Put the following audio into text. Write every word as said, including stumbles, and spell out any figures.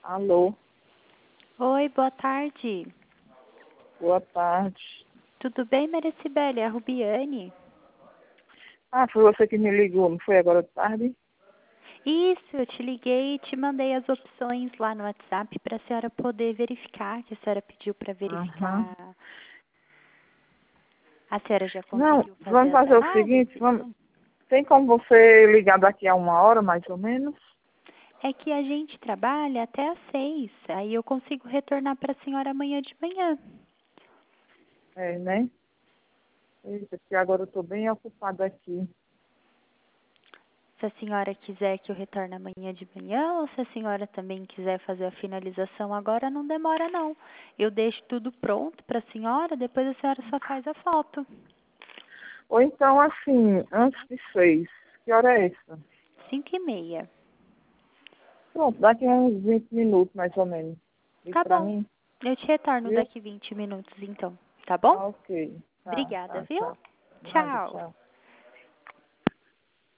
Alô, Oi, boa tarde. boa tarde. Tudo bem, Maria Cibele? É a Rubiane. Ah, foi você que me ligou, não foi agora de tarde? Isso, eu te liguei e te mandei as opções lá no WhatsApp para a senhora poder verificar, que a senhora pediu para Aham. verificar. A senhora já Não, conseguiu fazer vamos as fazer o seguinte, análises? vamos... tem como você ligar daqui a uma hora, mais ou menos? É que a gente trabalha até às seis, aí eu consigo retornar para a senhora amanhã de manhã. É, né? Eita, porque agora eu estou bem ocupada aqui. Se a senhora quiser que eu retorne amanhã de manhã, ou se a senhora também quiser fazer a finalização agora, não demora não. Eu deixo tudo pronto para a senhora, depois a senhora só faz a foto. Ou então, assim, antes de seis. Que hora é essa? Cinco e meia. Pronto, daqui a uns vinte minutos, mais ou menos. Ligue Tá pra bom. mim, Eu te retorno viu? daqui vinte minutos, então. Tá bom? Ah, ok. Tá, Obrigada, tá, viu? tchau. Nada, Tchau. tchau.